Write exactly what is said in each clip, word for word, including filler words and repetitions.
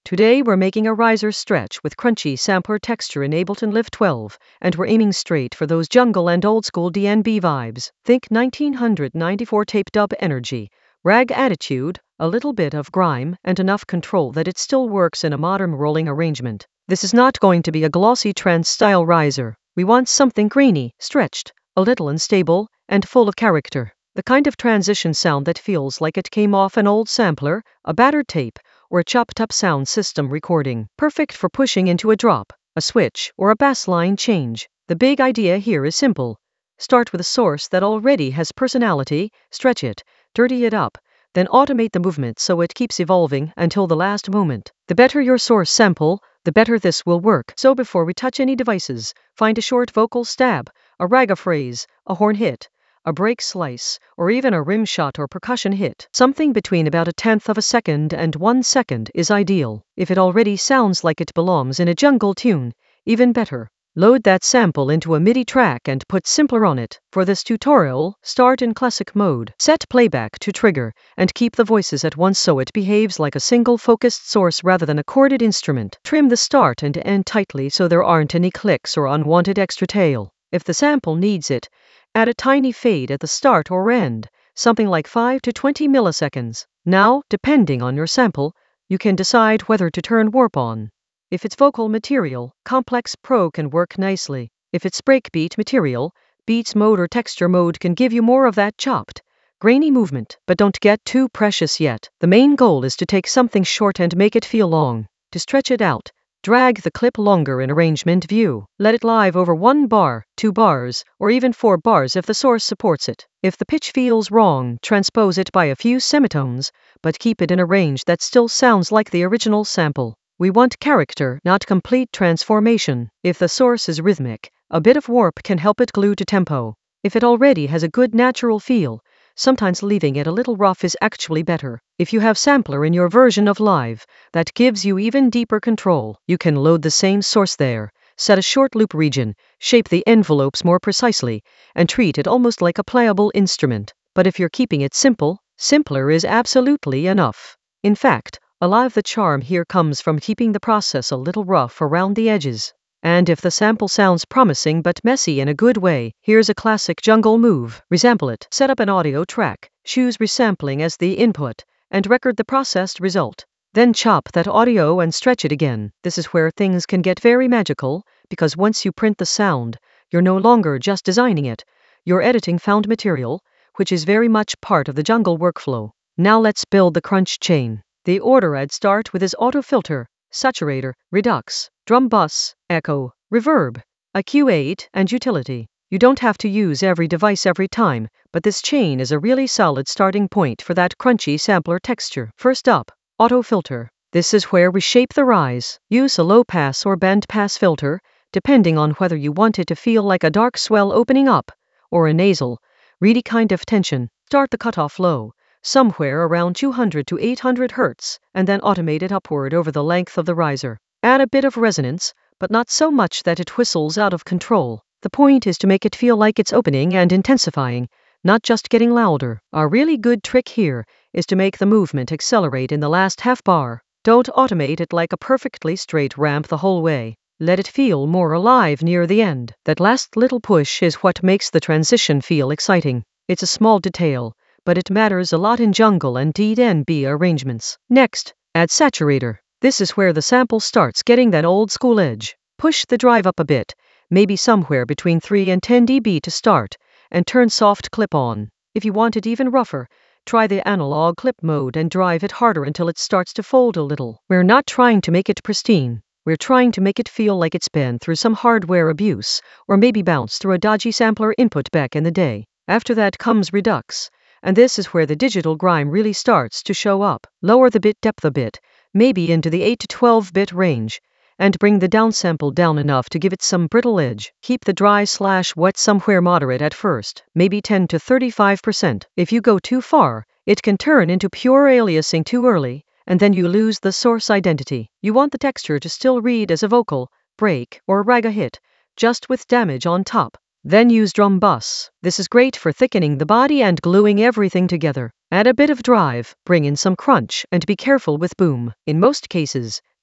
Today we're making a riser stretch with crunchy sampler texture in Ableton Live twelve, and we're aiming straight for those jungle and old school D N B vibes. Think nineteen ninety-four tape dub energy, rag attitude, a little bit of grime, and enough control that it still works in a modern rolling arrangement. This is not going to be a glossy trance style riser. We want something grainy, stretched, a little unstable, and full of character. The kind of transition sound that feels like it came off an old sampler, a battered tape, or a chopped up sound system recording. Perfect for pushing into a drop, a switch, or a bass line change. The big idea here is simple. Start with a source that already has personality, stretch it, dirty it up, then automate the movement so it keeps evolving until the last moment. The better your source sample, the better this will work. So before we touch any devices, find a short vocal stab, a raga phrase, a horn hit, a break slice, or even a rim shot or percussion hit. Something between about a tenth of a second and one second is ideal. If it already sounds like it belongs in a jungle tune, even better. Load that sample into a MIDI track and put Simpler on it. For this tutorial, start in classic mode. Set playback to trigger, and keep the voices at once so it behaves like a single focused source rather than a chorded instrument. Trim the start and end tightly so there aren't any clicks or unwanted extra tail. If the sample needs it, add a tiny fade at the start or end, something like five to twenty milliseconds. Now, depending on your sample, you can decide whether to turn warp on. If it's vocal material, Complex Pro can work nicely. If it's breakbeat material, Beats mode or texture mode can give you more of that chopped, grainy movement. But don't get too precious yet. The main goal is to take something short and make it feel long. To stretch it out, drag the clip longer in arrangement view. Let it live over one bar, two bars, or even four bars if the source supports it. If the pitch feels wrong, transpose it by a few semitones, but keep it in a range that still sounds like the original sample. We want character, not complete transformation. If the source is rhythmic, a bit of warp can help it glue to tempo. If it already has a good natural feel, sometimes leaving it a little rough is actually better. If you have sampler in your version of Live, that gives you even deeper control. You can load the same source there, set a short loop region, shape the envelopes more precisely, and treat it almost like a playable instrument. But if you're keeping it simple, simpler is absolutely enough. In fact, a lot of the charm here comes from keeping the process a little rough around the edges. And if the sample sounds promising but messy in a good way, here's a classic jungle move. Resample it. Set up an audio track, choose resampling as the input, and record the processed result. Then chop that audio and stretch it again. This is where things can get very magical, because once you print the sound, you're no longer just designing it, you're editing found material, which is very much part of the jungle workflow. Now let's build the crunch chain. The order I'd start with is auto filter, saturator, redux, drum bus, echo, reverb, a Q eight, and utility. You don't have to use every device every time, but this chain is a really solid starting point for that crunchy sampler texture. First up, auto filter. This is where we shape the rise. Use a low pass or band pass filter, depending on whether you want it to feel like a dark swell opening up, or a nasal, reedy kind of tension. Start the cutoff low, somewhere around two hundred to eight hundred hertz, and then automate it upward over the length of the riser. Add a bit of resonance, but not so much that it whistles out of control. The point is to make it feel like it's opening and intensifying, not just getting louder. A really good trick here is to make the movement accelerate in the last half bar. Don't automate it like a perfectly straight ramp the whole way. Let it feel more alive near the end. That last little push is what makes the transition feel exciting. It's a small detail, but it matters a lot in jungle and D N B arrangements. Next, add saturator. This is where the sample starts getting that old school edge. Push the drive up a bit, maybe somewhere between three and ten decibels to start, and turn soft clip on. If you want it even rougher, try the analog clip mode and drive it harder until it starts to fold a little. We're not trying to make it pristine. We're trying to make it feel like it's been through some hardware abuse, or maybe bounced through a dodgy sampler input back in the day. After that comes redux, and this is where the digital grime really starts to show up. Lower the bit depth a bit, maybe into the eight to twelve bit range, and bring the downsample down enough to give it some brittle edge. Keep the dry slash wet somewhere moderate at first, maybe ten to thirty-five percent. If you go too far, it can turn into pure aliasing too early, and then you lose the source identity. You want the texture to still read as a vocal, break, or raga hit, just with damage on top. Then use drum bus. This is great for thickening the body and gluing everything together. Add a bit of drive, bring in some crunch, and be careful with boom. In most cases,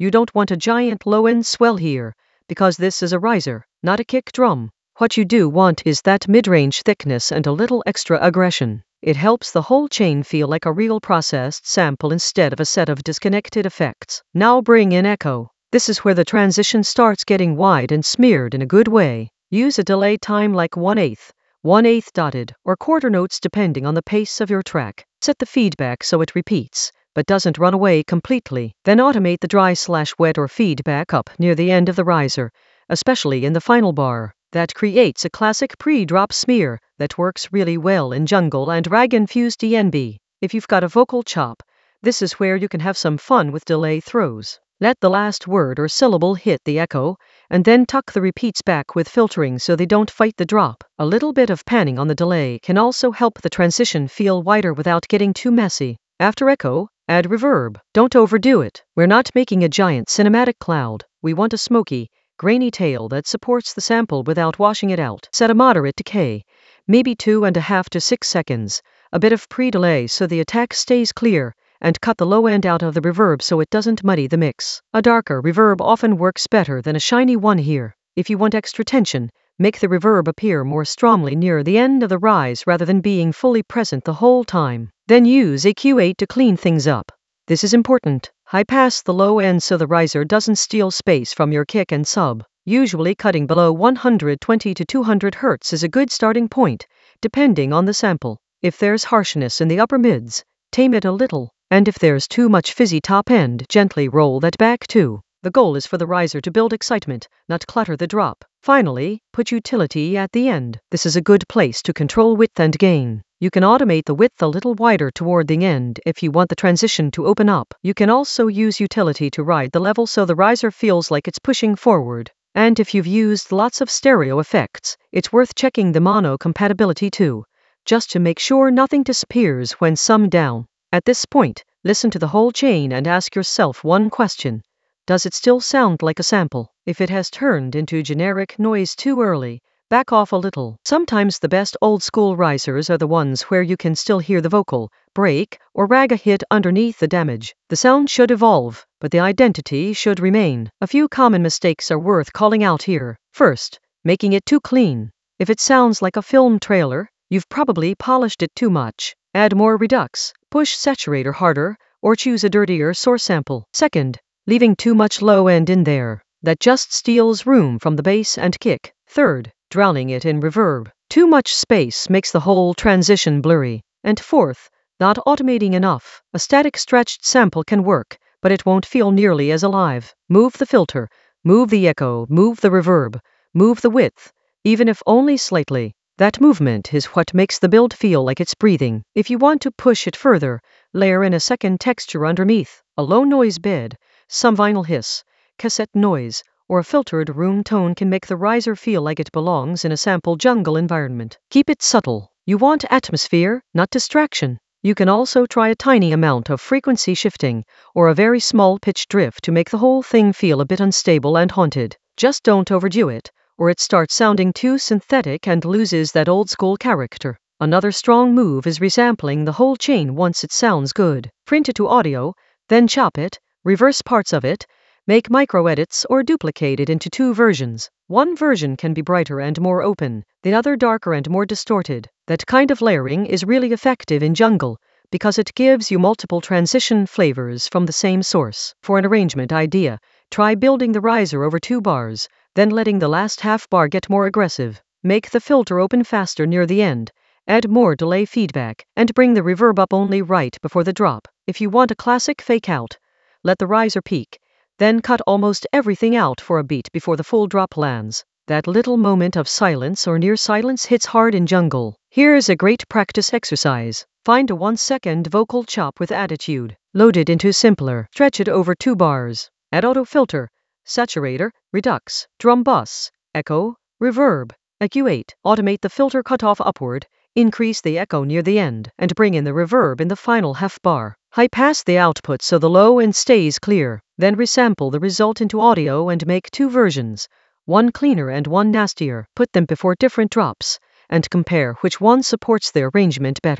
You don't want a giant low-end swell here, because this is a riser, not a kick drum. What you do want is that mid-range thickness and a little extra aggression. It helps the whole chain feel like a real processed sample instead of a set of disconnected effects. Now bring in echo. This is where the transition starts getting wide and smeared in a good way. Use a delay time like one-eighth, one-eighth dotted, or quarter notes depending on the pace of your track. Set the feedback so it repeats, but doesn't run away completely. Then automate the dry slash wet or feedback up near the end of the riser, especially in the final bar. That creates a classic pre-drop smear that works really well in jungle and rag-infused D N B. If you've got a vocal chop, this is where you can have some fun with delay throws. Let the last word or syllable hit the echo, and then tuck the repeats back with filtering so they don't fight the drop. A little bit of panning on the delay can also help the transition feel wider without getting too messy. After echo, add reverb. Don't overdo it. We're not making a giant cinematic cloud. We want a smoky, grainy tail that supports the sample without washing it out. Set a moderate decay, maybe two and a half to six seconds, a bit of pre-delay so the attack stays clear, and cut the low end out of the reverb so it doesn't muddy the mix. A darker reverb often works better than a shiny one here. If you want extra tension, make the reverb appear more strongly near the end of the rise rather than being fully present the whole time. Then use a Q eight to clean things up. This is important. High pass the low end so the riser doesn't steal space from your kick and sub. Usually cutting below one hundred twenty to two hundred hertz is a good starting point, depending on the sample. If there's harshness in the upper mids, tame it a little, and if there's too much fizzy top end, gently roll that back too. The goal is for the riser to build excitement, not clutter the drop. Finally, put utility at the end. This is a good place to control width and gain. You can automate the width a little wider toward the end if you want the transition to open up. You can also use utility to ride the level so the riser feels like it's pushing forward. And if you've used lots of stereo effects, it's worth checking the mono compatibility too, just to make sure nothing disappears when summed down. At this point, listen to the whole chain and ask yourself one question. Does it still sound like a sample? If it has turned into generic noise too early, back off a little. Sometimes the best old-school risers are the ones where you can still hear the vocal, break, or rag a hit underneath the damage. The sound should evolve, but the identity should remain. A few common mistakes are worth calling out here. First, making it too clean. If it sounds like a film trailer, you've probably polished it too much. Add more redux, push saturator harder, or choose a dirtier source sample. Second, leaving too much low end in there. That just steals room from the bass and kick. Third, drowning it in reverb. Too much space makes the whole transition blurry. And fourth, not automating enough. A static stretched sample can work, but it won't feel nearly as alive. Move the filter, move the echo, move the reverb, move the width, even if only slightly. That movement is what makes the build feel like it's breathing. If you want to push it further, layer in a second texture underneath, a low noise bed, some vinyl hiss, cassette noise, or a filtered room tone can make the riser feel like it belongs in a sample jungle environment. Keep it subtle. You want atmosphere, not distraction. You can also try a tiny amount of frequency shifting, or a very small pitch drift to make the whole thing feel a bit unstable and haunted. Just don't overdo it, or it starts sounding too synthetic and loses that old-school character. Another strong move is resampling the whole chain once it sounds good. Print it to audio, then chop it, reverse parts of it, make micro-edits or duplicate it into two versions. One version can be brighter and more open, the other darker and more distorted. That kind of layering is really effective in jungle, because it gives you multiple transition flavors from the same source. For an arrangement idea, try building the riser over two bars, then letting the last half bar get more aggressive. Make the filter open faster near the end, add more delay feedback, and bring the reverb up only right before the drop. If you want a classic fake out, let the riser peak, then cut almost everything out for a beat before the full drop lands. That little moment of silence or near silence hits hard in jungle. Here's a great practice exercise. Find a one second vocal chop with attitude. Load it into simpler. Stretch it over two bars. Add auto filter, saturator, redux, drum bus, echo, reverb, a Q eight. Automate the filter cutoff upward, increase the echo near the end, and bring in the reverb in the final half bar. High pass the output so the low end stays clear. Then resample the result into audio and make two versions, one cleaner and one nastier. Put them before different drops, and compare which one supports the arrangement better.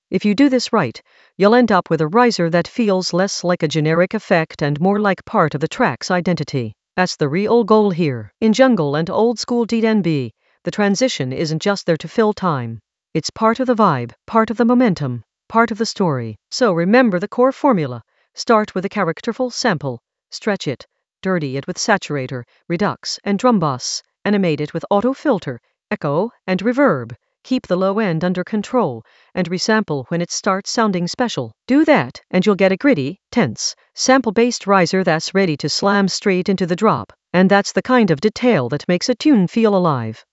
If you do this right, you'll end up with a riser that feels less like a generic effect and more like part of the track's identity. That's the real goal here. In jungle and old school D N B, the transition isn't just there to fill time. It's part of the vibe, part of the momentum, part of the story. So remember the core formula. Start with a characterful sample, stretch it, dirty it with saturator, redux, and drum bass, animate it with auto filter, echo, and reverb. Keep the low end under control, and resample when it starts sounding special. Do that, and you'll get a gritty, tense, sample-based riser that's ready to slam straight into the drop. And that's the kind of detail that makes a tune feel alive.